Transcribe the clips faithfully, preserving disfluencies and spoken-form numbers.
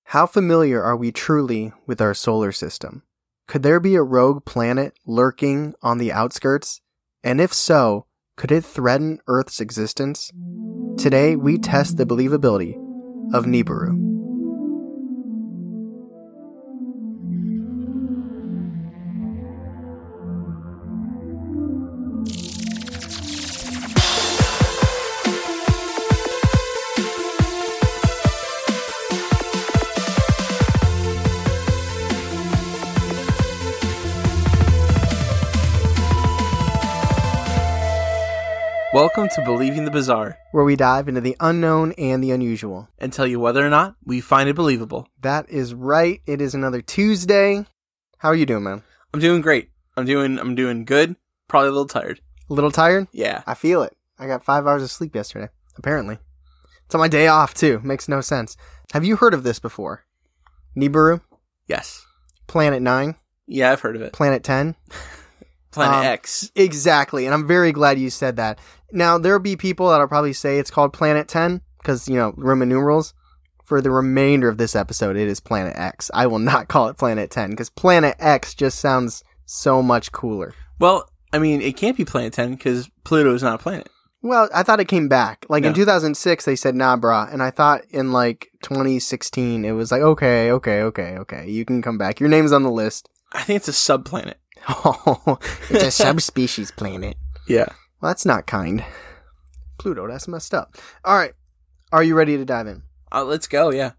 How familiar are we truly with our solar system? Could there be a rogue planet lurking on the outskirts? And if so, could it threaten Earth's existence? Today, we test the believability of Nibiru. Welcome to Believing the Bizarre, where we dive into the unknown and the unusual and tell you whether or not we find it believable. That is right. It is another Tuesday. How are you doing, man? I'm doing great. I'm doing I'm doing good. Probably a little tired. A little tired? Yeah. I feel it. I got five hours of sleep yesterday, apparently. It's on my day off, too. Makes no sense. Have you heard of this before? Nibiru? Yes. Planet nine? Yeah, I've heard of it. Planet ten? Planet um, X. Exactly, and I'm very glad you said that. Now, there'll be people that'll probably say it's called Planet ten, because, you know, Roman numerals. For the remainder of this episode, it is Planet X. I will not call it Planet ten, because Planet X just sounds so much cooler. Well, I mean, it can't be Planet ten, because Pluto is not a planet. Well, I thought it came back. Like, no. in two thousand six, they said, nah, brah. And I thought in, like, twenty sixteen, it was like, okay, okay, okay, okay, you can come back. Your name's on the list. I think it's a subplanet. Oh, it's a subspecies planet. Yeah. Well, that's not kind. Pluto, that's messed up. All right. Are you ready to dive in? Uh, let's go, yeah.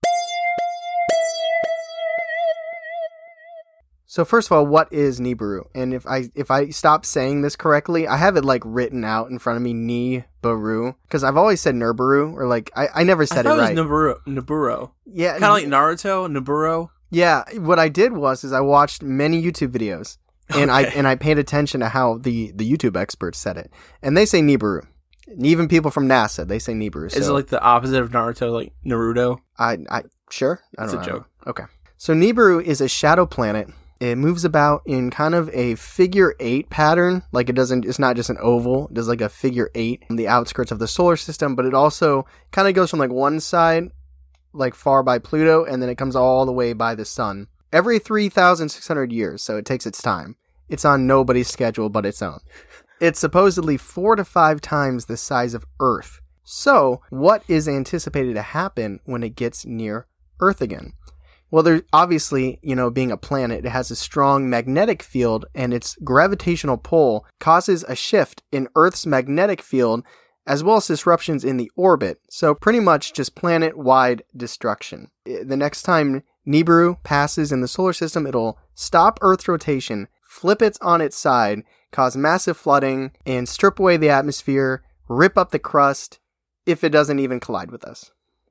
So first of all, what is Nibiru? And if I if I stop saying this correctly, I have it like written out in front of me, Nibiru, because I've always said Nibiru, or like I, I never said I it right. It was Nibiru. Nibiru. Yeah, kind of like Naruto, Nibiru. Yeah, what I did was is I watched many YouTube videos, and okay. I and I paid attention to how the, the YouTube experts said it, and they say Nibiru. And even people from NASA, they say Nibiru. Is so. It like the opposite of Naruto, like Naruto? I I sure. I don't it's know. a joke. Okay, so Nibiru is a shadow planet. It moves about in kind of a figure eight pattern. Like it doesn't. It's not just an oval. It does like a figure eight on the outskirts of the solar system, but it also kind of goes from like one side, like far by Pluto, and then it comes all the way by the sun every three thousand six hundred years, so it takes its time. It's on nobody's schedule but its own. It's supposedly four to five times the size of Earth. So, what is anticipated to happen when it gets near Earth again? Well, there obviously, you know, being a planet, it has a strong magnetic field, and its gravitational pull causes a shift in Earth's magnetic field, as well as disruptions in the orbit. So pretty much just planet-wide destruction. The next time Nibiru passes in the solar system, it'll stop Earth's rotation, flip it on its side, cause massive flooding, and strip away the atmosphere, rip up the crust, if it doesn't even collide with us.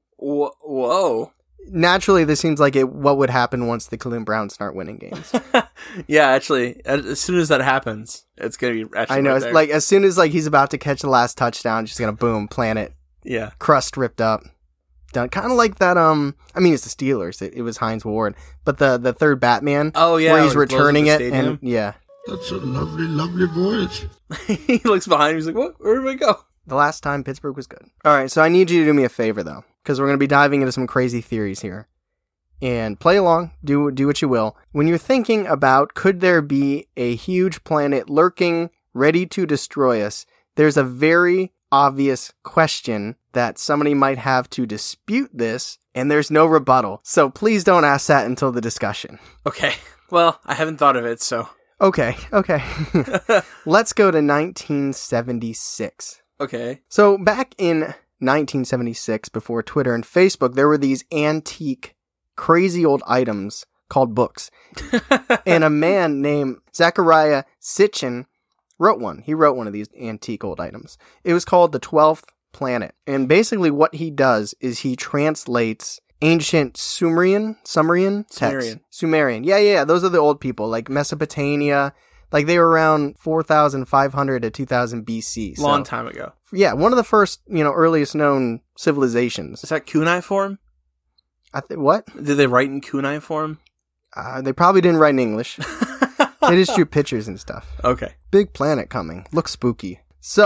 Whoa. Naturally, this seems like it. What would happen once the Cleveland Browns start winning games? Yeah, actually, as soon as that happens, it's gonna be. Actually I know, right it's there. like as soon as like he's about to catch the last touchdown, just gonna boom, planet, yeah, crust ripped up, done. Kind of like that. Um, I mean, it's the Steelers. It, it was Hines Ward, but the the third Batman. Oh yeah, where he's like returning it, and yeah, that's a lovely, lovely voice. He looks behind him. He's like, "What? Where did we go?" The last time Pittsburgh was good. All right, so I need you to do me a favor though, because we're gonna be diving into some crazy theories here. And play along, do do what you will. When you're thinking about could there be a huge planet lurking, ready to destroy us, there's a very obvious question that somebody might have to dispute this, and there's no rebuttal. So please don't ask that until the discussion. Okay. Well, I haven't thought of it, so. Okay, okay. Let's go to nineteen seventy-six. Okay. So back in nineteen seventy-six, before Twitter and Facebook, there were these antique crazy old items called books. And a man named Zachariah Sitchin wrote one. He wrote one of these antique old items. It was called The Twelfth Planet. And basically what he does is he translates ancient Sumerian, Sumerian text. Sumerian. Sumerian. Yeah, yeah, those are the old people, like Mesopotamia. Like they were around four thousand five hundred to two thousand B C. So, long time ago. Yeah, one of the first, you know, earliest known civilizations. Is that cuneiform? I th- what? Did they write in cuneiform? Uh, they probably didn't write in English. They just drew pictures and stuff. Okay. Big planet coming. Looks spooky. So,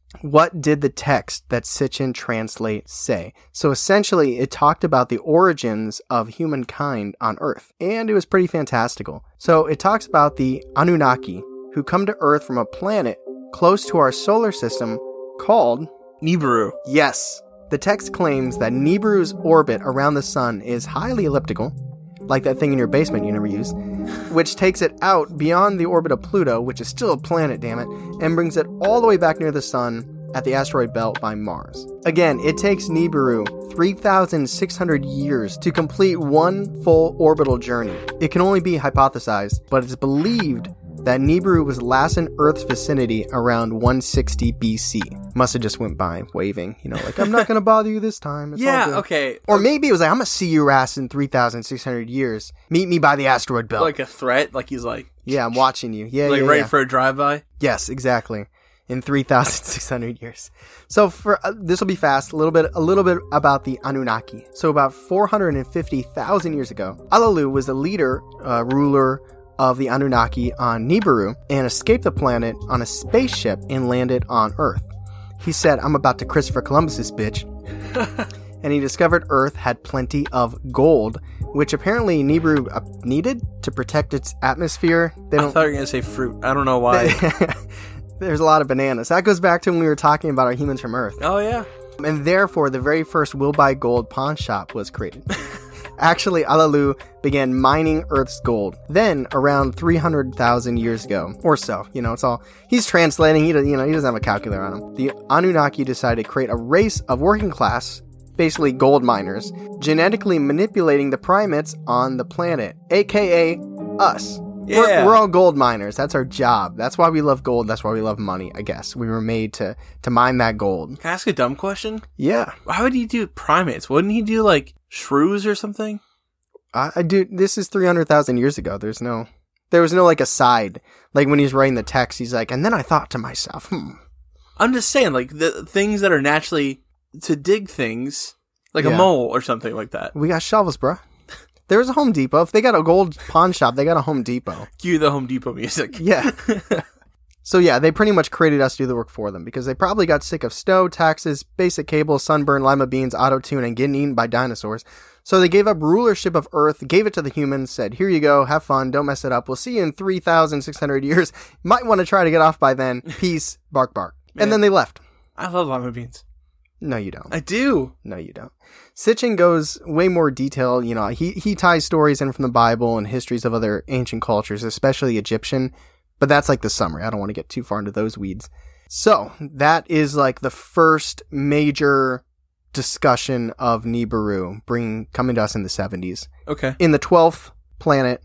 What did the text that Sitchin translate say? So essentially, it talked about the origins of humankind on Earth, and it was pretty fantastical. So it talks about the Anunnaki, who come to Earth from a planet close to our solar system called Nibiru. Yes. The text claims that Nibiru's orbit around the sun is highly elliptical, like that thing in your basement you never use, which takes it out beyond the orbit of Pluto, which is still a planet, damn it, and brings it all the way back near the sun at the asteroid belt by Mars. Again, it takes Nibiru three thousand six hundred years to complete one full orbital journey. It can only be hypothesized, but it's believed that Nibiru was last in Earth's vicinity around one sixty B C. Must have just went by waving, you know, like, I'm not going to bother you this time. It's all Yeah, good. okay. Or maybe it was like, I'm going to see your ass in three thousand six hundred years. Meet me by the asteroid belt. Like a threat? Like he's like... Yeah, I'm watching you. Yeah, Like yeah, ready yeah. for a drive-by? Yes, exactly. In three thousand six hundred years. So for uh, this will be fast. A little bit, a little bit about the Anunnaki. So about four hundred fifty thousand years ago, Alalu was the leader, uh, ruler of the Anunnaki on Nibiru and escaped the planet on a spaceship and landed on Earth. He said, "I'm about to Christopher Columbus this bitch." And he discovered Earth had plenty of gold, which apparently Nibiru uh, needed to protect its atmosphere. They I don't. thought you were going to say fruit. I don't know why. There's a lot of bananas. That goes back to when we were talking about our humans from Earth. Oh, yeah. And therefore, the very first Will Buy Gold pawn shop was created. Actually, Alalu began mining Earth's gold. Then, around three hundred thousand years ago, or so, you know, it's all, he's translating, he, does, you know, he doesn't have a calculator on him. The Anunnaki decided to create a race of working class, basically gold miners, genetically manipulating the primates on the planet, aka us. Yeah. We're, we're all gold miners. That's our job. That's why we love gold. That's why we love money, I guess. We were made to, to mine that gold. Can I ask a dumb question? Yeah. Why would he do primates? Wouldn't he do, like, shrews or something? I, I do. This is three hundred thousand years ago. There's no, there was no, like, aside. Like, when he's writing the text, he's like, and then I thought to myself, hmm. I'm just saying, like, the things that are naturally to dig things, like Yeah. a mole or something like that. We got shovels, bruh. There's a Home Depot. If they got a gold pawn shop, they got a Home Depot. Cue the Home Depot music. Yeah. So yeah, they pretty much created us to do the work for them because they probably got sick of snow, taxes, basic cable, sunburn, lima beans, auto-tune, and getting eaten by dinosaurs. So they gave up rulership of Earth, gave it to the humans, said, here you go, have fun, don't mess it up. We'll see you in three thousand six hundred years. Might want to try to get off by then. Peace, bark, bark. Man. And then they left. I love lima beans. No, you don't. I do. No, you don't. Sitchin goes way more detail. You know, he, he ties stories in from the Bible and histories of other ancient cultures, especially Egyptian. But that's like the summary. I don't want to get too far into those weeds. So that is like the first major discussion of Nibiru bringing coming to us in the seventies. Okay. In the twelfth planet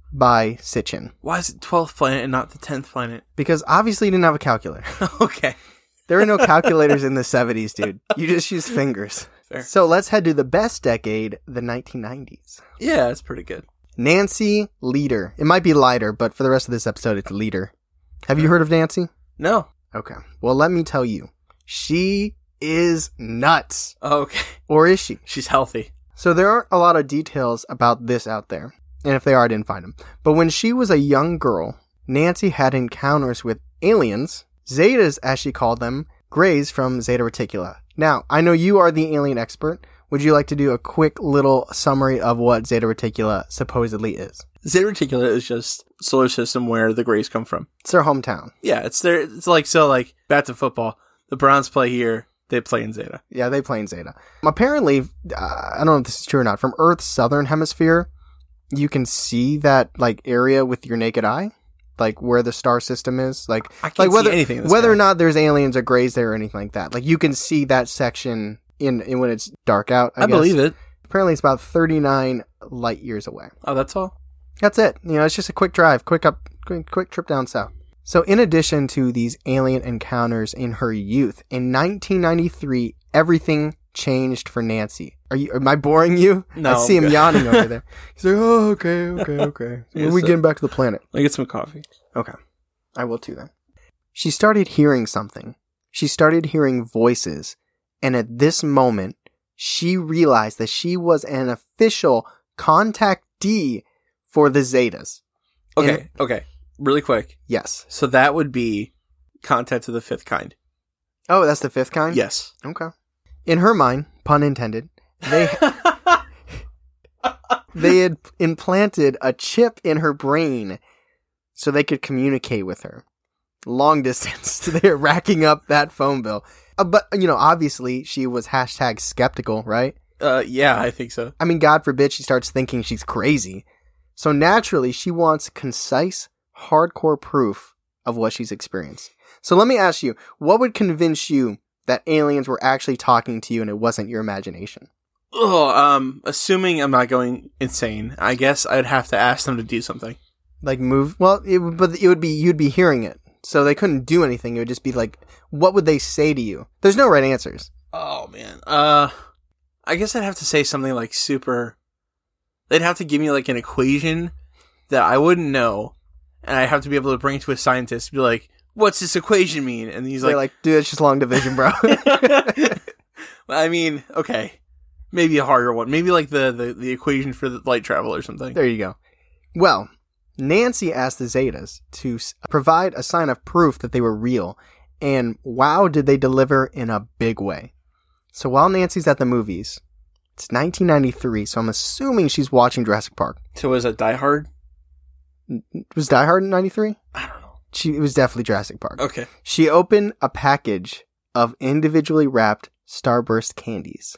by Sitchin. Why is it twelfth planet and not the tenth planet? Because obviously he didn't have a calculator. Okay. There were no calculators in the seventies, dude. You just used fingers. Fair. So let's head to the best decade, the nineteen nineties. Yeah, that's pretty good. Nancy Lieder. It might be Lieder, but for the rest of this episode, it's Lieder. Have you heard of Nancy? No. Okay. Well, let me tell you. She is nuts. Okay. Or is she? She's healthy. So there aren't a lot of details about this out there. And if they are, I didn't find them. But when she was a young girl, Nancy had encounters with aliens, Zetas as she called them, Greys from Zeta Reticula. Now, I know you are the alien expert. Would you like to do a quick little summary of what Zeta Reticula supposedly is? Zeta Reticula is just solar system where the Greys come from. It's their hometown. Yeah, it's their. It's like so. Like back to football, the Browns play here. They play in Zeta. Yeah, they play in Zeta. Apparently, uh, I don't know if this is true or not. From Earth's southern hemisphere, you can see that like area with your naked eye, like where the star system is. Like, I can't like see whether anything in the whether sky. or not there's aliens or Greys there or anything like that. Like you can see that section in, in when it's dark out. I, I guess. believe it. Apparently, it's about thirty-nine light years away. Oh, that's all. That's it. You know, it's just a quick drive, quick up, quick, quick trip down south. So in addition to these alien encounters in her youth, in nineteen ninety-three, everything changed for Nancy. Are you? Am I boring you? No, I see I'm him good. yawning over there. He's like, oh, okay, okay, okay. When are we so- getting back to the planet? Let me get some coffee. Okay. I will too then. She started hearing something. She started hearing voices. And at this moment, she realized that she was an official contactee for the Zetas. Okay. And- okay. Really quick. Yes. So that would be contact of the fifth kind. Oh, that's the fifth kind? Yes. Okay. In her mind, pun intended, they they had implanted a chip in her brain so they could communicate with her. Long distance. So they're racking up that phone bill. Uh, but, you know, obviously she was hashtag skeptical, right? Uh, yeah, I think so. I mean, God forbid she starts thinking she's crazy. So naturally, she wants concise, hardcore proof of what she's experienced. So let me ask you, what would convince you that aliens were actually talking to you and it wasn't your imagination? Oh, um, assuming I'm not going insane, I guess I'd have to ask them to do something. Like move? Well, it, would- but it would be, you'd be hearing it. So they couldn't do anything. It would just be like, what would they say to you? There's no right answers. Oh, man. Uh, I guess I'd have to say something like super... They'd have to give me like an equation that I wouldn't know, and I'd have to be able to bring it to a scientist and be like, what's this equation mean? And he's They're like, like, dude, it's just long division, bro. I mean, okay. Maybe a harder one. Maybe like the, the, the equation for the light travel or something. There you go. Well, Nancy asked the Zetas to s- provide a sign of proof that they were real, and wow, did they deliver in a big way. So while Nancy's at the movies, it's nineteen ninety-three, so I'm assuming she's watching Jurassic Park. So was it Die Hard? Was Die Hard in ninety-three? I don't know. She, it was definitely Jurassic Park. Okay. She opened a package of individually wrapped Starburst candies,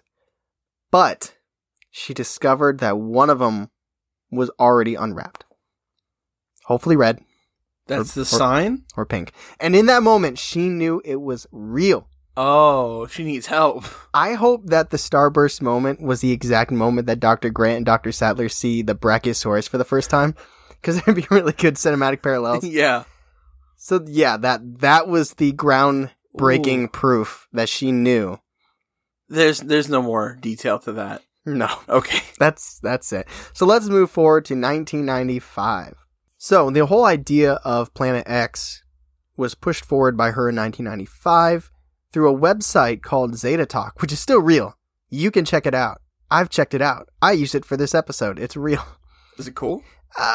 but she discovered that one of them was already unwrapped. Hopefully red. That's Or- the or- sign? Or pink. And in that moment, she knew it was real. Oh, she needs help. I hope that the Starburst moment was the exact moment that Doctor Grant and Doctor Sattler see the Brachiosaurus for the first time. Because there'd be really good cinematic parallels. Yeah. So yeah, that that was the groundbreaking Ooh. proof that she knew. There's there's no more detail to that. No. Okay. That's that's it. So let's move forward to nineteen ninety-five. So the whole idea of Planet X was pushed forward by her in nineteen ninety-five through a website called Zeta Talk, which is still real. You can check it out. I've checked it out. I used it for this episode. It's real. Is it cool?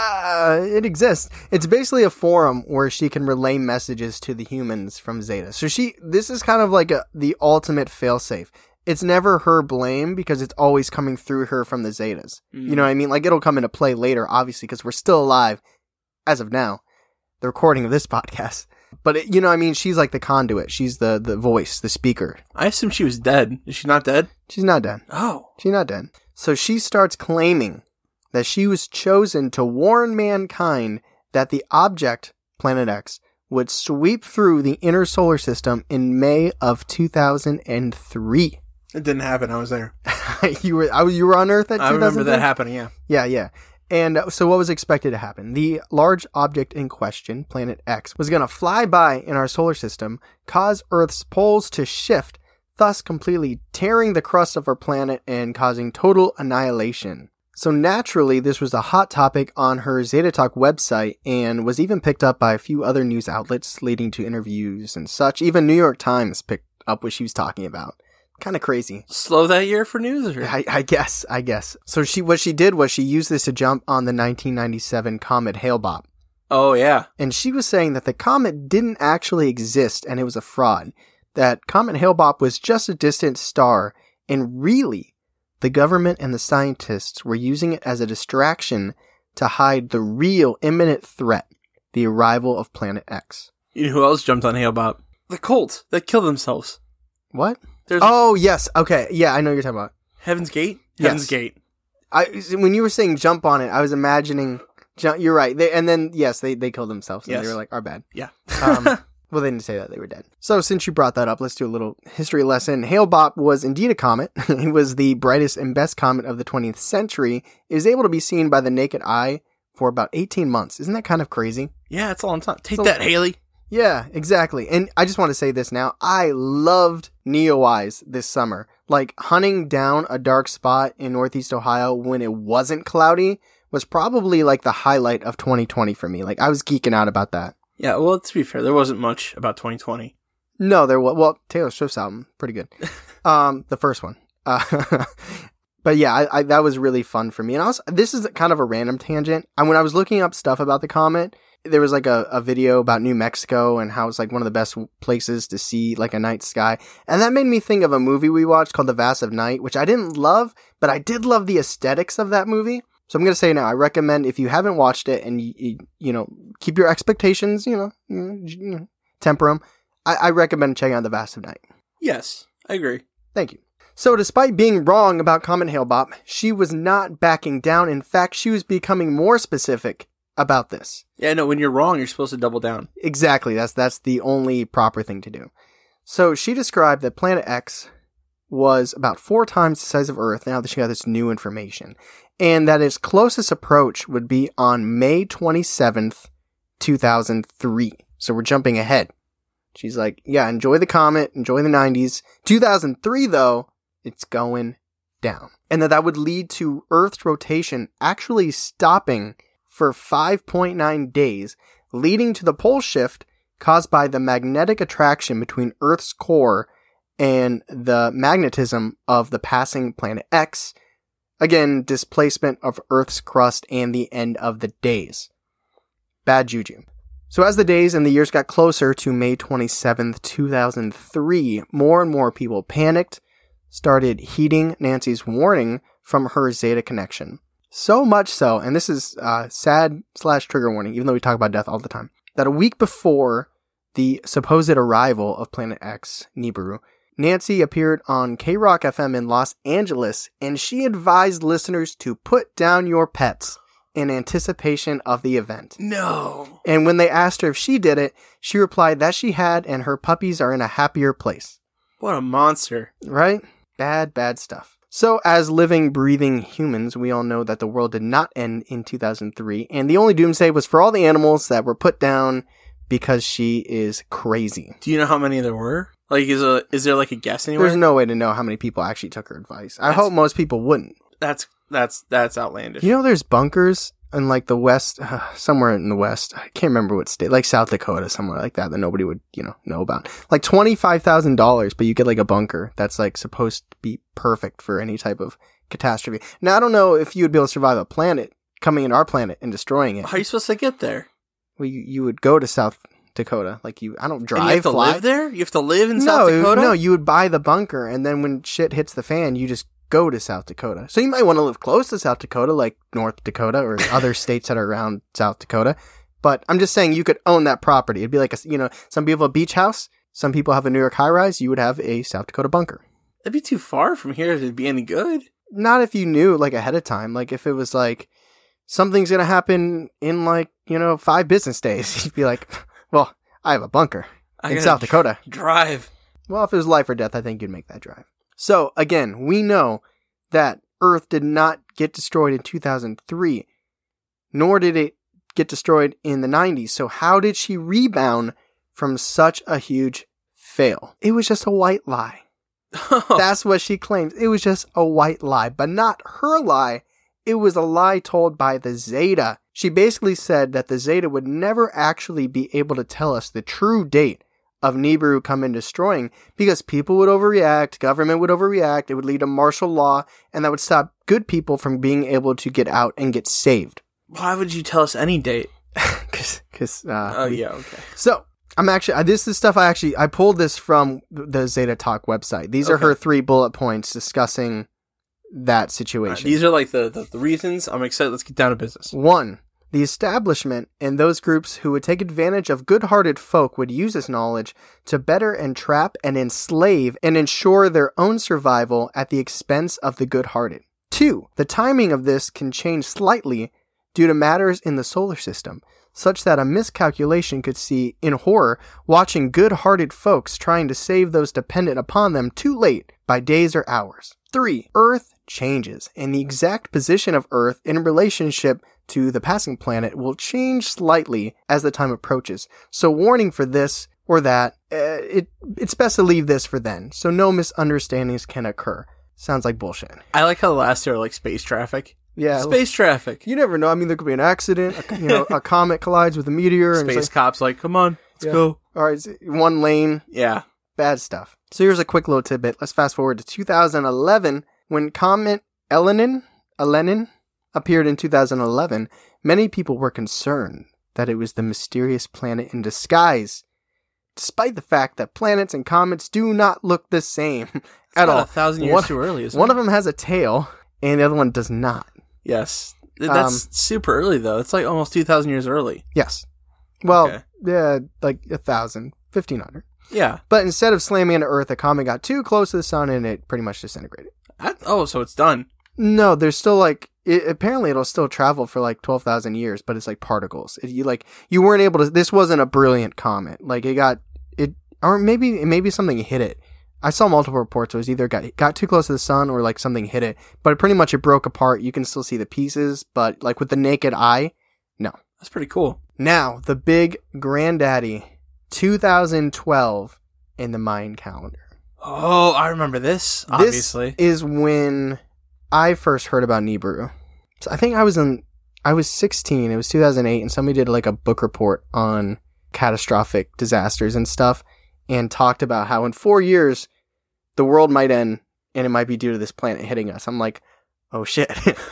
Uh, it exists. It's basically a forum where she can relay messages to the humans from Zeta. So she, this is kind of like a, the ultimate failsafe. It's never her blame because it's always coming through her from the Zetas. Mm. You know what I mean? Like it'll come into play later, obviously, because we're still alive as of now, the recording of this podcast. But it, you know what I mean? She's like the conduit. She's the, the voice, the speaker. I assume she was dead. Is she not dead? She's not dead. Oh. She's not dead. So she starts claiming that she was chosen to warn mankind that the object, Planet X, would sweep through the inner solar system in May of two thousand three. It didn't happen. I was there. you were I, you were on Earth at I two thousand three? remember that happening, yeah. Yeah, yeah. And uh, so what was expected to happen? The large object in question, Planet X, was going to fly by in our solar system, cause Earth's poles to shift, thus completely tearing the crust of our planet and causing total annihilation. So naturally, this was a hot topic on her Zeta Talk website and was even picked up by a few other news outlets, leading to interviews and such. Even New York Times picked up what she was talking about. Kind of crazy. Slow that year for news? Or? I, I guess, I guess. So she, what she did was she used this to jump on the nineteen ninety-seven comet Hale-Bopp. Oh, yeah. And she was saying that the comet didn't actually exist and it was a fraud. That Comet Hale-Bopp was just a distant star, and really, the government and the scientists were using it as a distraction to hide the real imminent threat, the arrival of Planet X. You know who else jumped on Hale-Bopp? The cult that killed themselves. What? There's Oh, yes. Okay. Yeah, I know what you're talking about. Heaven's Gate? Yes. Heaven's Gate. I, when you were saying jump on it, I was imagining... Jump, you're right. They, and then, yes, they, they killed themselves. And Yes. they were like, our bad. Yeah. Um, well, they didn't say that. They were dead. So since you brought that up, let's do a little history lesson. Hale-Bopp was indeed a comet. It was the brightest and best comet of the twentieth century. It was able to be seen by the naked eye for about eighteen months. Isn't that kind of crazy? Yeah, it's a long time. Take So- that, Haley. Yeah, exactly. And I just want to say this now. I loved Neowise this summer. Like, hunting down a dark spot in Northeast Ohio when it wasn't cloudy was probably like the highlight of twenty twenty for me. Like, I was geeking out about that. Yeah, well, to be fair, there wasn't much about twenty twenty. No, there was, well, Taylor Swift's album, pretty good. Um, the first one. Uh, but yeah, I, I, that was really fun for me. And also, this is kind of a random tangent. And when I was looking up stuff about the comet, There was like a, a video about New Mexico and how it's like one of the best places to see like a night sky. And that made me think of a movie we watched called The Vast of Night, which I didn't love, but I did love the aesthetics of that movie. So I'm going to say now, I recommend if you haven't watched it and you, you, you know, keep your expectations, you know, you know, you know temper them. I, I recommend checking out The Vast of Night. Yes, I agree. Thank you. So despite being wrong about Comet Hale-Bopp, she was not backing down. In fact, she was becoming more specific about this. Yeah, no, when you're wrong, you're supposed to double down. Exactly. That's that's the only proper thing to do. So she described that Planet X was about four times the size of Earth now that she got this new information. And that its closest approach would be on May twenty-seventh, two thousand three. So we're jumping ahead. She's like, yeah, enjoy the comet, enjoy the nineties. two thousand three, though, it's going down. And that that would lead to Earth's rotation actually stopping for five point nine days, leading to the pole shift caused by the magnetic attraction between Earth's core and the magnetism of the passing planet X. Again, displacement of Earth's crust and the end of the days. Bad juju. So as the days and the years got closer to May twenty-seventh, two thousand three, more and more people panicked, started heeding Nancy's warning from her Zeta connection. So much so, and this is uh, sad slash trigger warning, even though we talk about death all the time, that a week before the supposed arrival of Planet X, Nibiru, Nancy appeared on K-Rock F M in Los Angeles, and she advised listeners to put down your pets in anticipation of the event. No. And when they asked her if she did it, she replied that she had, and her puppies are in a happier place. What a monster. Right? Bad, bad stuff. So, as living, breathing humans, we all know that the world did not end in two thousand three, and the only doomsday was for all the animals that were put down because she is crazy. Do you know how many there were? Like, is a is there like a guess anywhere? There's no way to know how many people actually took her advice. I That's- hope most people wouldn't. That's that's that's outlandish. You know, there's bunkers in like the west, uh, somewhere in the west. I can't remember what state, like South Dakota, somewhere like that, that nobody would, you know, know about. Like twenty-five thousand dollars, but you get like a bunker that's like supposed to be perfect for any type of catastrophe. Now, I don't know if you would be able to survive a planet coming in our planet and destroying it. How are you supposed to get there? Well, you, you would go to South Dakota. Like you, I don't drive, And you have to fly. live there? You have to live in no, South Dakota? No, you would buy the bunker, and then when shit hits the fan, you just go to South Dakota. So you might want to live close to South Dakota, like North Dakota or other states that are around South Dakota. But I'm just saying you could own that property. It'd be like, a, you know, some people have a beach house. Some people have a New York high rise. You would have a South Dakota bunker. That'd be too far from here to be any good. Not if you knew like ahead of time. Like if it was like something's going to happen in like, you know, five business days. You'd be like, well, I have a bunker I in gotta South Dakota. Drive. Well, if it was life or death, I think you'd make that drive. So, again, we know that Earth did not get destroyed in two thousand three, nor did it get destroyed in the nineties. So how did she rebound from such a huge fail? It was just a white lie. That's what she claims. It was just a white lie, but not her lie. It was a lie told by the Zeta. She basically said that the Zeta would never actually be able to tell us the true date of Nibiru coming destroying because people would overreact, government would overreact, it would lead to martial law, and that would stop good people from being able to get out and get saved. Why would you tell us any date? Cause, cause, uh, Oh, yeah, okay. So, I'm actually, uh, this is stuff I actually, I pulled this from the Zeta Talk website. These are Okay. her three bullet points discussing that situation. Alright, these are like the, the, the reasons. I'm excited. Let's get down to business. One, the establishment and those groups who would take advantage of good-hearted folk would use this knowledge to better entrap and enslave and ensure their own survival at the expense of the good-hearted. Two, the timing of this can change slightly due to matters in the solar system, such that a miscalculation could see in horror watching good-hearted folks trying to save those dependent upon them too late by days or hours. Three, Earth changes, and the exact position of Earth in relationship to the passing planet will change slightly as the time approaches. So warning for this or that, uh, it it's best to leave this for then, so no misunderstandings can occur. Sounds like bullshit. I like how the last two are like space traffic. Yeah. Space traffic. You never know. I mean, there could be an accident. A, you know, a comet collides with a meteor. And Space it's like, cops like, come on, let's Yeah. go. all right, it's one lane. Yeah. Bad stuff. So here's a quick little tidbit. Let's fast forward to two thousand eleven. When Comet Elenin, Elenin appeared in two thousand eleven, many people were concerned that it was the mysterious planet in disguise, despite the fact that planets and comets do not look the same It's at all. a thousand years one, too early, isn't One it? of them has a tail, and the other one does not. Yes. Th- That's Um, super early, though. It's like almost two thousand years early. Yes. Well, Okay. yeah, like a thousand, fifteen hundred. Yeah. But instead of slamming into Earth, a comet got too close to the sun and it pretty much disintegrated. I, oh, so it's done. No, there's still like it, apparently it'll still travel for like twelve thousand years, but it's like particles. It, you like you weren't able to. This wasn't a brilliant comet. Like it got it, or maybe maybe something hit it. I saw multiple reports. It was either got got too close to the sun or like something hit it. But pretty much it broke apart. You can still see the pieces, but like with the naked eye, no. That's pretty cool. Now the big granddaddy, two thousand twelve in the Mayan calendar. Oh, I remember this, obviously. This is when I first heard about Nibiru. So I think I was in, I was sixteen. It was two thousand eight, and somebody did like a book report on catastrophic disasters and stuff, and talked about how in four years the world might end, and it might be due to this planet hitting us. I'm like, oh shit.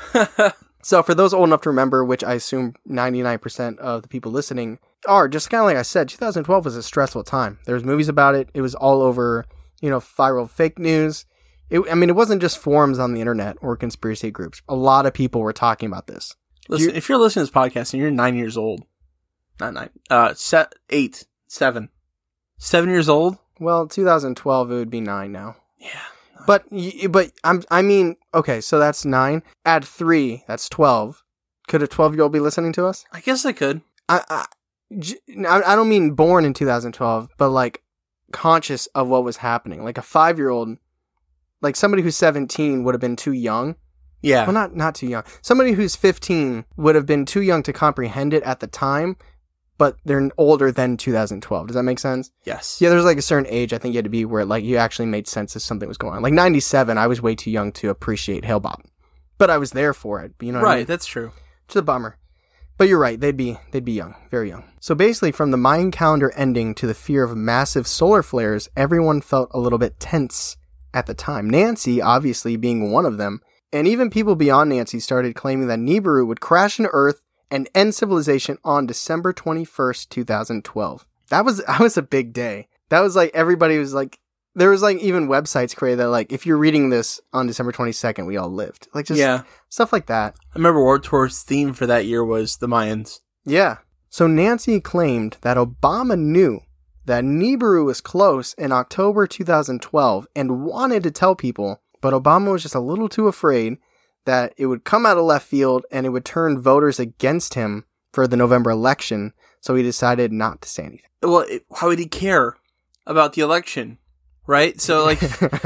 So for those old enough to remember, which I assume ninety-nine percent of the people listening are, just kind of like I said, two thousand twelve was a stressful time. There was movies about it. It was all over, you know, viral fake news. It, I mean, it wasn't just forums on the internet or conspiracy groups. A lot of people were talking about this. Listen, You- if you're listening to this podcast and you're nine years old, not nine, uh, set, eight, seven, seven years old. Well, two thousand twelve, it would be nine now. Yeah. But, y- but I'm, I mean, okay, so that's nine. Add three, that's twelve. Could a twelve-year-old be listening to us? I guess I could. I, I, j- I don't mean born in two thousand twelve, but like conscious of what was happening. Like a five-year-old, like somebody who's seventeen would have been too young. Yeah. Well, not not too young. Somebody who's fifteen would have been too young to comprehend it at the time, but they're older than two thousand twelve. Does that make sense? Yes. Yeah, there's like a certain age I think you had to be where like you actually made sense that something was going on. Like ninety-seven, I was way too young to appreciate Hale Bob, but I was there for it. You know what Right. I mean? That's true. It's a bummer. But you're right, they'd be they'd be young, very young. So basically from the Mayan calendar ending to the fear of massive solar flares, everyone felt a little bit tense at the time. Nancy obviously being one of them, and even people beyond Nancy started claiming that Nibiru would crash into Earth and end civilization on December twenty-first, twenty twelve. That was that was a big day. That was like everybody was like there was like even websites created that like if you're reading this on December twenty-second, we all lived. Like just Yeah. stuff like that. I remember World Tour's theme for that year was the Mayans. Yeah. So Nancy claimed that Obama knew that Nibiru was close in October two thousand twelve and wanted to tell people, but Obama was just a little too afraid that it would come out of left field and it would turn voters against him for the November election, so he decided not to say anything. Well, it, how would he care about the election? Right? So, like,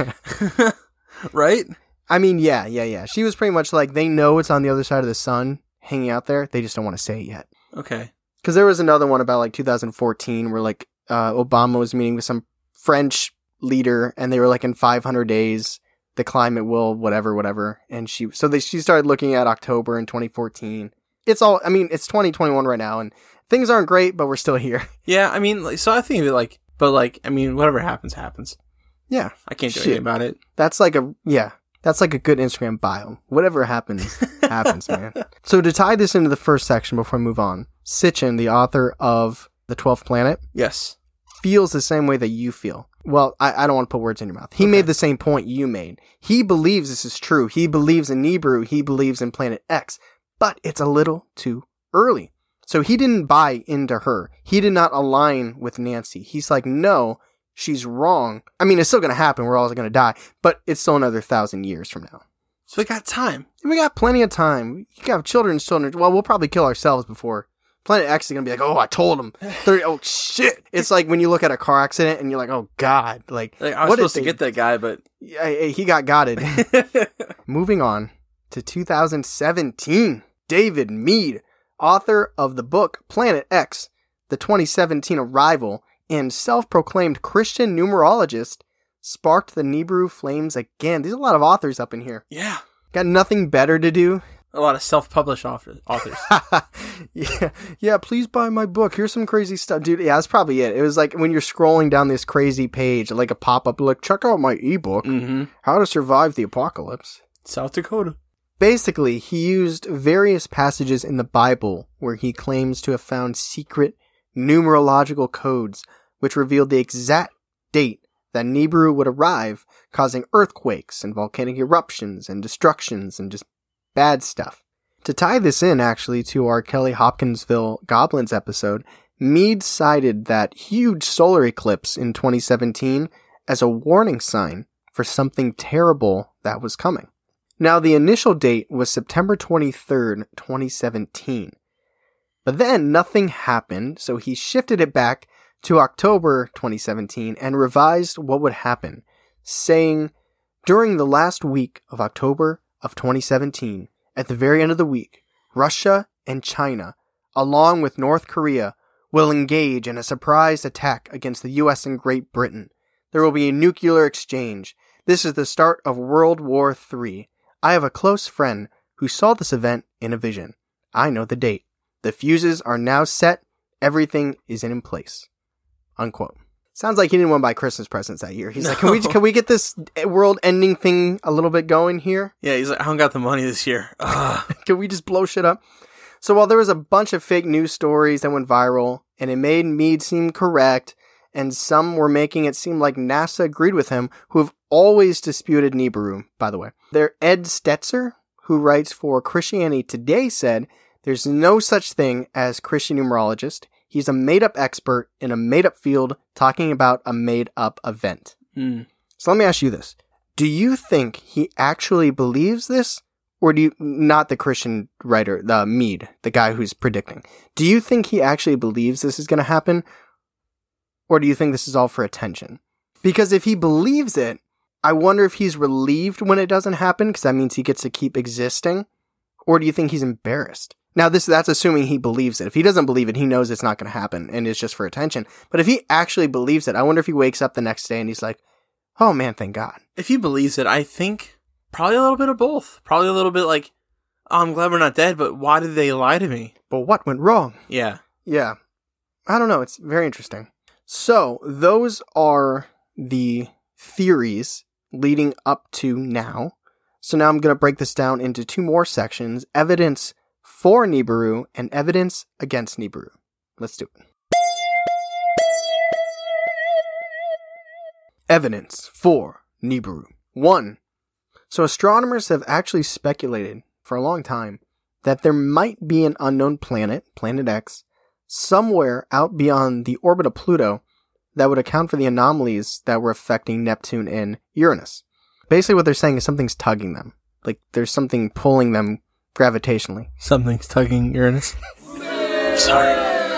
right? I mean, yeah, yeah, yeah. She was pretty much like, they know it's on the other side of the sun hanging out there. They just don't want to say it yet. Okay. Because there was another one about like two thousand fourteen where like uh, Obama was meeting with some French leader and they were like in five hundred days, the climate will whatever, whatever. And she, so they, she started looking at October in twenty fourteen. It's all, I mean, it's twenty twenty-one right now and things aren't great, but we're still here. Yeah, I mean, like, so I think of it like, but like, I mean, whatever happens, happens. Yeah. I can't do Shit. anything about it. That's like a, yeah, that's like a good Instagram bio. Whatever happens, happens, man. So to tie this into the first section before I move on, Sitchin, the author of The twelfth Planet, Yes. feels the same way that you feel. Well, I, I don't want to put words in your mouth. He Okay. made the same point you made. He believes this is true. He believes in Nibiru. He believes in Planet X. But it's a little too early. So he didn't buy into her. He did not align with Nancy. He's like, no, she's wrong. I mean, it's still going to happen. We're all going to die. But it's still another thousand years from now. So we got time. And we got plenty of time. You can have children's children. Well, we'll probably kill ourselves before. Planet X is going to be like, oh, I told him. thirty oh, shit. It's like when you look at a car accident and you're like, oh, God. Like, Like, I was what did supposed to they- get that guy, but Yeah, he got gotted. Moving on to two thousand seventeen. David Mead, author of the book Planet X, the twenty seventeen arrival, and self-proclaimed Christian numerologist, sparked the Nibiru flames again. There's a lot of authors up in here. yeah, Got nothing better to do? a lot of self-published authors. authors. yeah, yeah, please buy my book. Here's some crazy stuff. Dude, yeah, that's probably it. It was like when you're scrolling down this crazy page, like a pop-up, like, check out my ebook, Mm-hmm. How to Survive the Apocalypse. South Dakota. Basically, he used various passages in the Bible where he claims to have found secret numerological codes which revealed the exact date that Nibiru would arrive, causing earthquakes and volcanic eruptions and destructions and just bad stuff. To tie this in, actually, to our Kelly Hopkinsville Goblins episode, Mead cited that huge solar eclipse in twenty seventeen as a warning sign for something terrible that was coming. Now, the initial date was September twenty-third, twenty seventeen. But then nothing happened, so he shifted it back to October twenty seventeen and revised what would happen, saying, during the last week of October of twenty seventeen, at the very end of the week, Russia and China, along with North Korea, will engage in a surprise attack against the U S and Great Britain. There will be a nuclear exchange. This is the start of World War Three. I have a close friend who saw this event in a vision. I know the date. The fuses are now set. Everything is in place. Unquote. Sounds like he didn't want to buy Christmas presents that year. He's No. like, can we can we get this world-ending thing a little bit going here? Yeah, he's like, I don't got the money this year. Ugh. Can we just blow shit up? So while there was a bunch of fake news stories that went viral, and it made Mead seem correct, and some were making it seem like NASA agreed with him, who have always disputed Nibiru, by the way. There, Ed Stetzer, who writes for Christianity Today, said, there's no such thing as Christian numerologist. He's a made-up expert in a made-up field talking about a made-up event. Mm. So let me ask you this. Do you think he actually believes this? Or do you, not the Christian writer, the Mead, the guy who's predicting. Do you think he actually believes this is going to happen? Or do you think this is all for attention? Because if he believes it, I wonder if he's relieved when it doesn't happen, because that means he gets to keep existing. Or do you think he's embarrassed? Now, this that's assuming he believes it. If he doesn't believe it, he knows it's not going to happen, and it's just for attention. But if he actually believes it, I wonder if he wakes up the next day and he's like, oh man, thank God. If he believes it, I think probably a little bit of both. Probably a little bit like, oh, I'm glad we're not dead, but why did they lie to me? But what went wrong? Yeah. Yeah. I don't know. It's very interesting. So, those are the theories leading up to now. So now I'm going to break this down into two more sections. Evidence for Nibiru and evidence against Nibiru. Let's do it. Evidence for Nibiru. One. So astronomers have actually speculated for a long time that there might be an unknown planet, Planet X, somewhere out beyond the orbit of Pluto that would account for the anomalies that were affecting Neptune and Uranus. Basically what they're saying is something's tugging them. Like there's something pulling them gravitationally. Something's tugging Uranus. Sorry.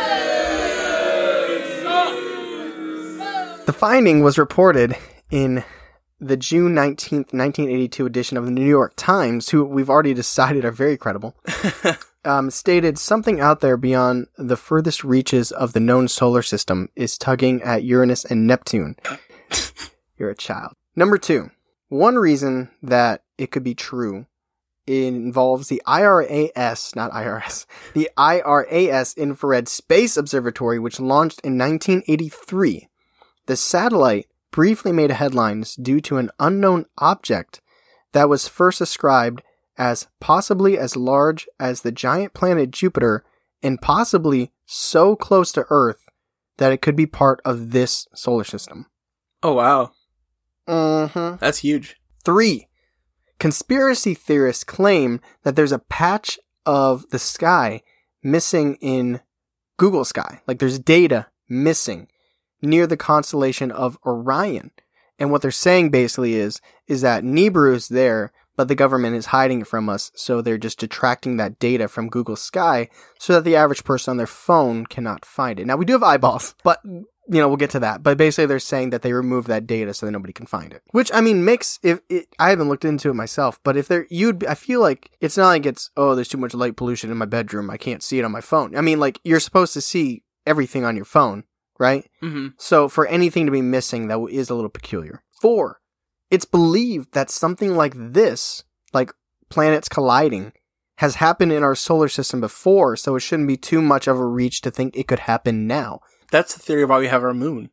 The finding was reported in the June nineteenth, nineteen eighty-two edition of the New York Times, who we've already decided are very credible. Um, stated something out there beyond the furthest reaches of the known solar system is tugging at Uranus and Neptune. You're a child. Number two, one reason that it could be true involves the I R A S, not I R S, the I R A S Infrared Space Observatory, which launched in nineteen eighty-three. The satellite briefly made headlines due to an unknown object that was first ascribed as possibly as large as the giant planet Jupiter and possibly so close to Earth that it could be part of this solar system. Oh, wow. Mm-hmm. That's huge. Three, conspiracy theorists claim that there's a patch of the sky missing in Google Sky. Like there's data missing near the constellation of Orion. And what they're saying basically is, is that Nibiru is there, but the government is hiding it from us, so they're just detracting that data from Google Sky so that the average person on their phone cannot find it. Now, we do have eyeballs, but, you know, we'll get to that. But basically, they're saying that they remove that data so that nobody can find it. Which, I mean, makes, if it, I haven't looked into it myself, but if there, you'd, I feel like it's not like it's, oh, there's too much light pollution in my bedroom, I can't see it on my phone. I mean, like, you're supposed to see everything on your phone, right? Mm-hmm. So for anything to be missing, that is a little peculiar. Four, it's believed that something like this, like planets colliding, has happened in our solar system before, so it shouldn't be too much of a reach to think it could happen now. That's the theory of why we have our moon.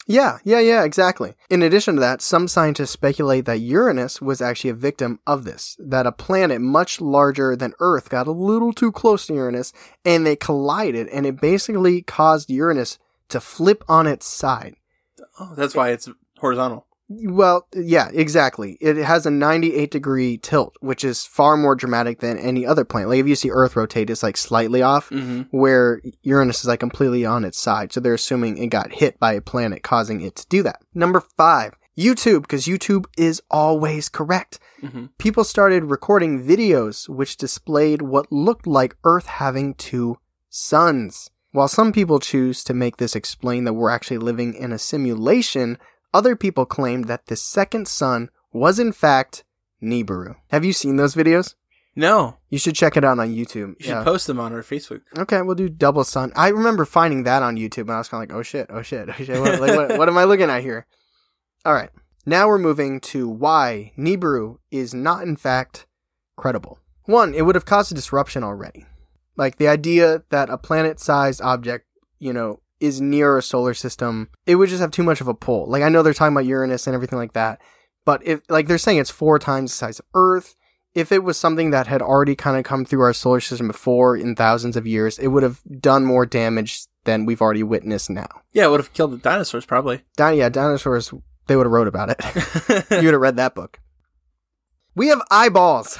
Yeah, yeah, yeah, exactly. In addition to that, some scientists speculate that Uranus was actually a victim of this, that a planet much larger than Earth got a little too close to Uranus, and they collided, and it basically caused Uranus to flip on its side. Oh, that's why it's horizontal. Well, yeah, exactly. It has a ninety-eight degree tilt, which is far more dramatic than any other planet. Like if you see Earth rotate, it's like slightly off, Mm-hmm. where Uranus is like completely on its side. So they're assuming it got hit by a planet, causing it to do that. Number five, YouTube, because YouTube is always correct. Mm-hmm. People started recording videos which displayed what looked like Earth having two suns. While some people choose to make this explain that we're actually living in a simulation, other people claimed that the second sun was in fact Nibiru. Have you seen those videos? No. You should check it out on YouTube. You should post them on our Facebook. Okay, we'll do double sun. I remember finding that on YouTube and I was kind of like, oh shit, oh shit, oh shit. What, like, what, what am I looking at here? All right. Now we're moving to why Nibiru is not in fact credible. One, it would have caused a disruption already. Like the idea that a planet-sized object, you know, is near a solar system, it would just have too much of a pull. Like I know they're talking about Uranus and everything like that, but if like they're saying it's four times the size of Earth, if it was something that had already kind of come through our solar system before in thousands of years, it would have done more damage than we've already witnessed now. Yeah, it would have killed the dinosaurs probably. Di- yeah, dinosaurs, they would have wrote about it. You would have read that book. We have eyeballs.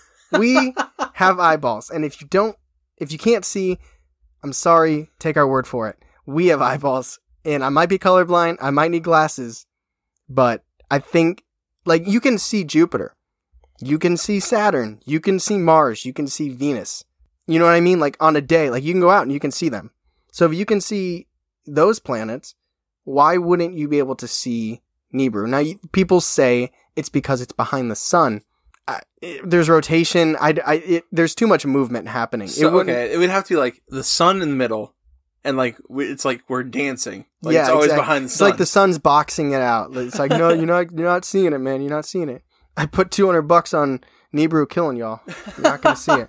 We have eyeballs. And if you don't, if you can't see, I'm sorry, take our word for it. We have eyeballs, and I might be colorblind, I might need glasses, but I think, like, you can see Jupiter, you can see Saturn, you can see Mars, you can see Venus, you know what I mean? Like, on a day, like, you can go out and you can see them. So if you can see those planets, why wouldn't you be able to see Nibiru? Now, you, people say it's because it's behind the sun. I, it, there's rotation, I, I, it, there's too much movement happening. So, it wouldn't- okay, it would have to be like the sun in the middle. And, like, we- it's like we're dancing. Like, yeah, it's always exactly. behind the It's sun. like the sun's boxing it out. It's like, no, you're not, you're not seeing it, man. You're not seeing it. I put two hundred bucks on Nibiru killing y'all. You're not going to see it.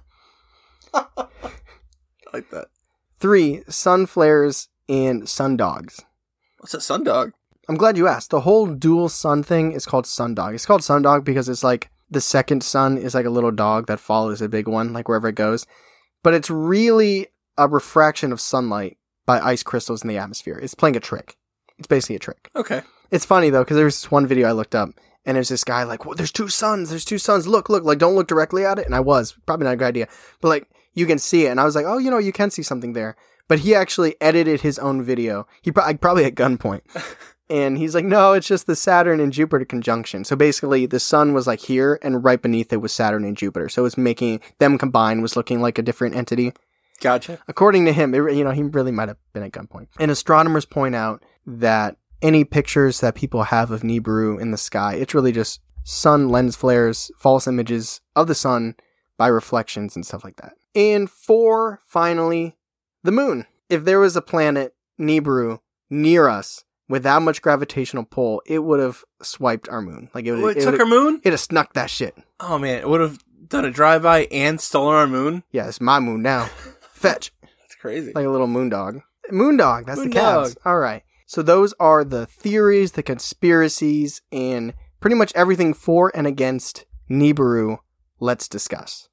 I like that. Three, sun flares and sun dogs. What's a sundog? I'm glad you asked. The whole dual sun thing is called sundog. It's called sundog because it's like the second sun is like a little dog that follows a big one, like wherever it goes. But it's really a refraction of sunlight by ice crystals in the atmosphere. It's playing a trick. It's basically a trick. Okay. It's funny though, because there's this one video I looked up, and there's this guy like, well, there's two suns, there's two suns, look, look, like, don't look directly at it, and I was, probably not a good idea, but like, you can see it, and I was like, oh, you know, you can see something there, but he actually edited his own video, he pro- probably at gunpoint, and he's like, no, it's just the Saturn and Jupiter conjunction, so basically, the sun was like here, and right beneath it was Saturn and Jupiter, so it's making, them combined was looking like a different entity. Gotcha. According to him, it, you know, he really might have been at gunpoint. And astronomers point out that any pictures that people have of Nibiru in the sky, it's really just sun lens flares, false images of the sun by reflections and stuff like that. And four, finally, the moon. If there was a planet, Nibiru, near us with that much gravitational pull, it would have swiped our moon. Like it would. Oh, it, it took would our moon? It'd have snuck that shit. Oh, man. It would have done a drive-by and stolen our moon? Yeah, it's my moon now. Fetch. That's crazy. Like a little moon dog. Moon dog, that's Moon the Cavs. dog. All right. So those are the theories, the conspiracies, and pretty much everything for and against Nibiru. Let's discuss.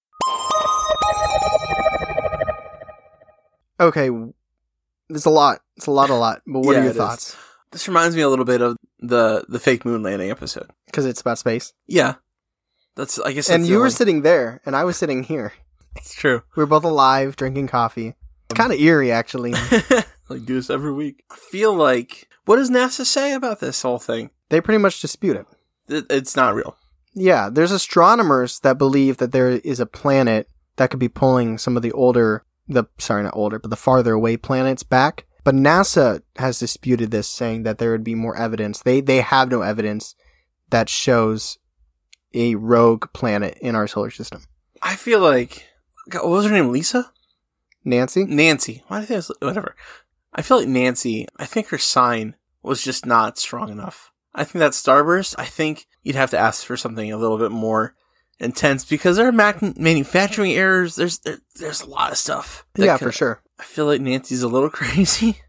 Okay, there's a lot. It's a lot, a lot. But what Yeah, are your it is. thoughts? This reminds me a little bit of the, the fake moon landing episode. Because it's about space. Yeah. That's, I guess that's And the you were only- sitting there, and I was sitting here. It's true. We were both alive, drinking coffee. It's kind of eerie, actually. Like, do this every week. I feel like, what does NASA say about this whole thing? They pretty much dispute it. It, it's not real. Yeah, there's astronomers that believe that there is a planet that could be pulling some of the older, the sorry, not older, but the farther away planets back. But NASA has disputed this, saying that there would be more evidence. They they have no evidence that shows a rogue planet in our solar system. I feel like, God, what was her name? Lisa? Nancy? Nancy. Why did I think it was, whatever. I feel like Nancy, I think her sign was just not strong enough. I think that Starburst, I think you'd have to ask for something a little bit more intense because there are mac- manufacturing errors. There's there, there's a lot of stuff. that Yeah, could- for sure. I feel like Nancy's a little crazy.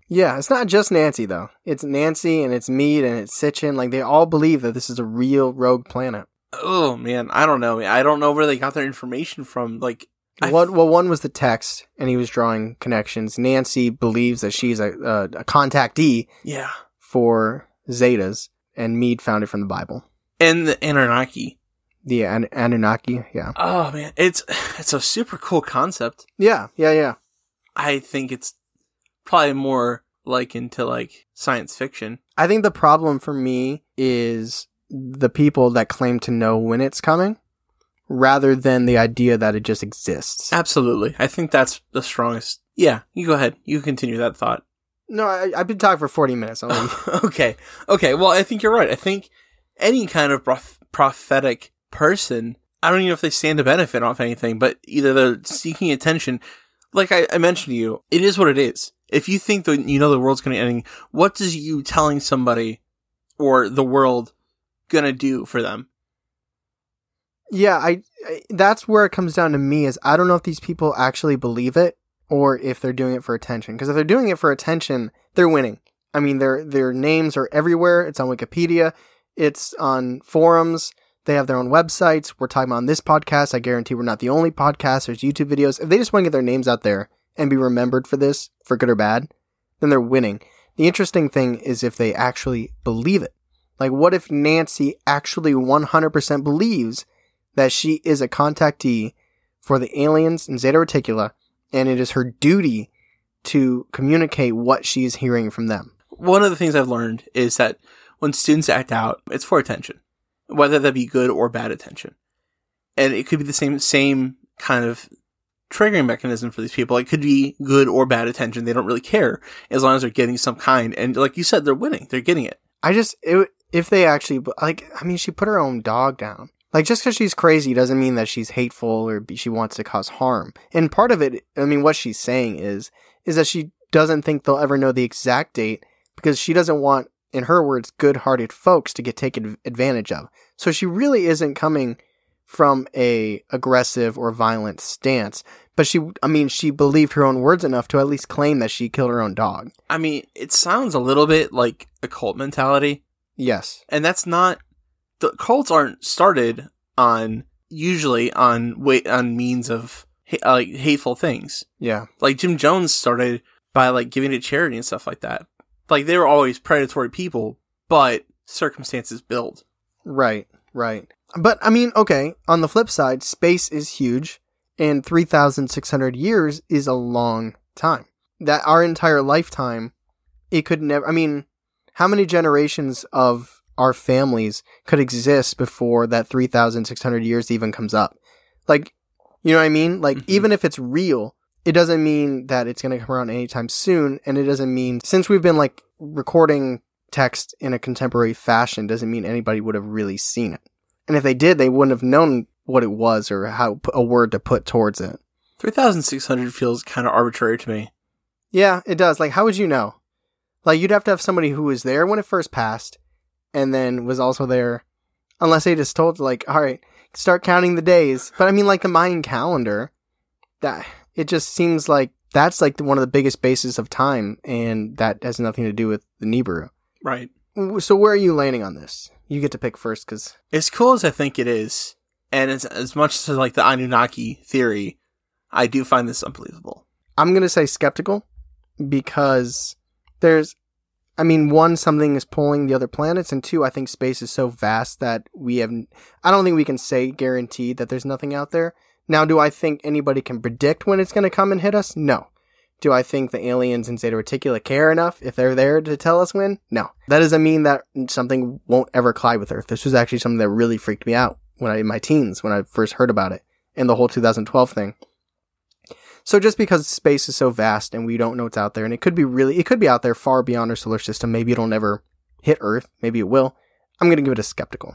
Yeah, it's not just Nancy, though. It's Nancy, and it's Meade, and it's Sitchin. Like, they all believe that this is a real rogue planet. Oh, man. I don't know. I don't know where they got their information from. Like, I What, well, one was the text, and he was drawing connections. Nancy believes that she's a, a, a contactee yeah. for Zetas, and Meade found it from the Bible. And the Anunnaki. The An- Anunnaki, yeah. Oh, man. It's, it's a super cool concept. Yeah, yeah, yeah. I think it's probably more likened to, like, science fiction. I think the problem for me is the people that claim to know when it's coming, rather than the idea that it just exists. Absolutely. I think that's the strongest. Yeah, you go ahead. You continue that thought. No, I, I've been talking for forty minutes. Only. okay. Okay. Well, I think you're right. I think any kind of prof- prophetic person, I don't even know if they stand to benefit off anything, but either they're seeking attention. Like I, I mentioned to you, it is what it is. If you think that you know the world's going to end, what does you telling somebody or the world going to do for them? Yeah, I, I. That's where it comes down to me is I don't know if these people actually believe it or if they're doing it for attention. Because if they're doing it for attention, they're winning. I mean, their their names are everywhere. It's on Wikipedia. It's on forums. They have their own websites. We're talking about on this podcast. I guarantee we're not the only podcast. There's YouTube videos. If they just want to get their names out there and be remembered for this, for good or bad, then they're winning. The interesting thing is if they actually believe it. Like, what if Nancy actually one hundred percent believes that she is a contactee for the aliens in Zeta Reticula, and it is her duty to communicate what she is hearing from them? One of the things I've learned is that when students act out, it's for attention, whether that be good or bad attention. And it could be the same same kind of triggering mechanism for these people. It could be good or bad attention. They don't really care as long as they're getting some kind. And like you said, they're winning. They're getting it. I just, it, if they actually, like, I mean, she put her own dog down. Like, just because she's crazy doesn't mean that she's hateful or be, she wants to cause harm. And part of it, I mean, what she's saying is, is that she doesn't think they'll ever know the exact date because she doesn't want, in her words, good-hearted folks to get taken advantage of. So she really isn't coming from a aggressive or violent stance. But she, I mean, she believed her own words enough to at least claim that she killed her own dog. I mean, it sounds a little bit like a cult mentality. Yes. And that's not, the cults aren't started on, usually on wait on means of uh, like hateful things. Yeah. Like Jim Jones started by like giving to charity and stuff like that. Like they were always predatory people, but circumstances build. Right, right. But I mean, okay, on the flip side, space is huge and three thousand six hundred years is a long time. That our entire lifetime, it could never, I mean, how many generations of our families could exist before that three thousand six hundred years even comes up? Like, you know what I mean? Like, mm-hmm. Even if it's real, it doesn't mean that it's going to come around anytime soon. And it doesn't mean, since we've been like recording text in a contemporary fashion, doesn't mean anybody would have really seen it. And if they did, they wouldn't have known what it was or how a word to put towards it. three thousand six hundred feels kind of arbitrary to me. Yeah, it does. Like, how would you know? Like, you'd have to have somebody who was there when it first passed and then was also there, unless they just told, like, all right, start counting the days. But I mean, like the Mayan calendar, that it just seems like that's like one of the biggest bases of time, and that has nothing to do with the Nibiru. Right. So where are you landing on this? You get to pick first, because as cool as I think it is, and as, as much as like the Anunnaki theory, I do find this unbelievable. I'm going to say skeptical, because there's, I mean, one, something is pulling the other planets, and two, I think space is so vast that we have, I don't think we can say guaranteed that there's nothing out there. Now, do I think anybody can predict when it's going to come and hit us? No. Do I think the aliens in Zeta Reticula care enough if they're there to tell us when? No. That doesn't mean that something won't ever collide with Earth. This was actually something that really freaked me out when I, in my teens, when I first heard about it, and the whole two thousand twelve thing. So just because space is so vast and we don't know what's out there, and it could be really, it could be out there far beyond our solar system. Maybe it'll never hit Earth. Maybe it will. I'm going to give it a skeptical.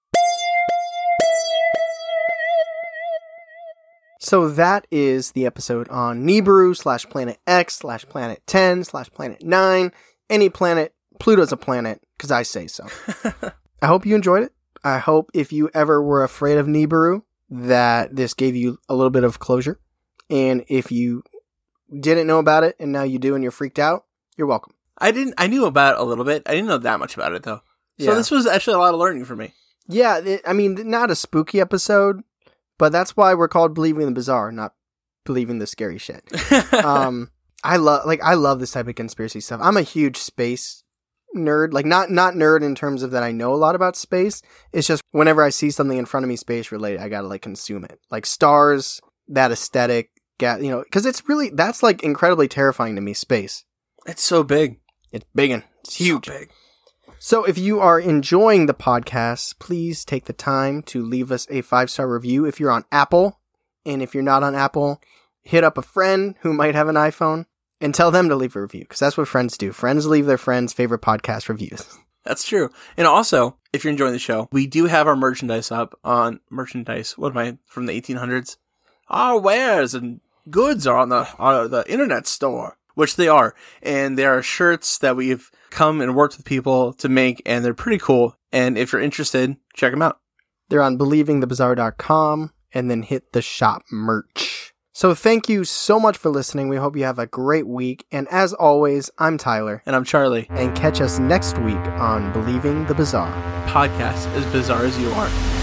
So that is the episode on Nibiru slash Planet X slash Planet ten slash Planet nine. Any planet, Pluto's a planet, because I say so. I hope you enjoyed it. I hope if you ever were afraid of Nibiru, that this gave you a little bit of closure. And if you didn't know about it and now you do and you're freaked out, You're welcome. I didn't. I knew about it a little bit. I didn't know that much about it though. So Yeah. this was actually a lot of learning for me. Yeah, it, I mean, not a spooky episode, but that's why we're called Believing the Bizarre, not Believing the Scary Shit. um, I love, like, I love this type of conspiracy stuff. I'm a huge space nerd, like, not not nerd in terms of that I know a lot about space. It's just whenever I see something in front of me space related, I gotta like consume it. Like stars, that aesthetic, ga- you know, because it's really that's like incredibly terrifying to me. Space, It's so big. it's big and it's huge. So big. So if you are enjoying the podcast, please take the time to leave us a five-star review if you're on Apple. And if you're not on Apple, hit up a friend who might have an iPhone and tell them to leave a review, because that's what friends do. Friends leave their friends' favorite podcast reviews. That's true. And also, if you're enjoying the show, we do have our merchandise up on merchandise. What am I from the eighteen hundreds? Our wares and goods are on the on the internet store, which they are. And there are shirts that we've come and worked with people to make, and they're pretty cool. And if you're interested, check them out. They're on believing the bizarre dot com, and then hit the shop merch. So thank you so much for listening. We hope you have a great week. And as always, I'm Tyler. And I'm Charlie. And catch us next week on Believing the Bizarre. Podcast as bizarre as you are.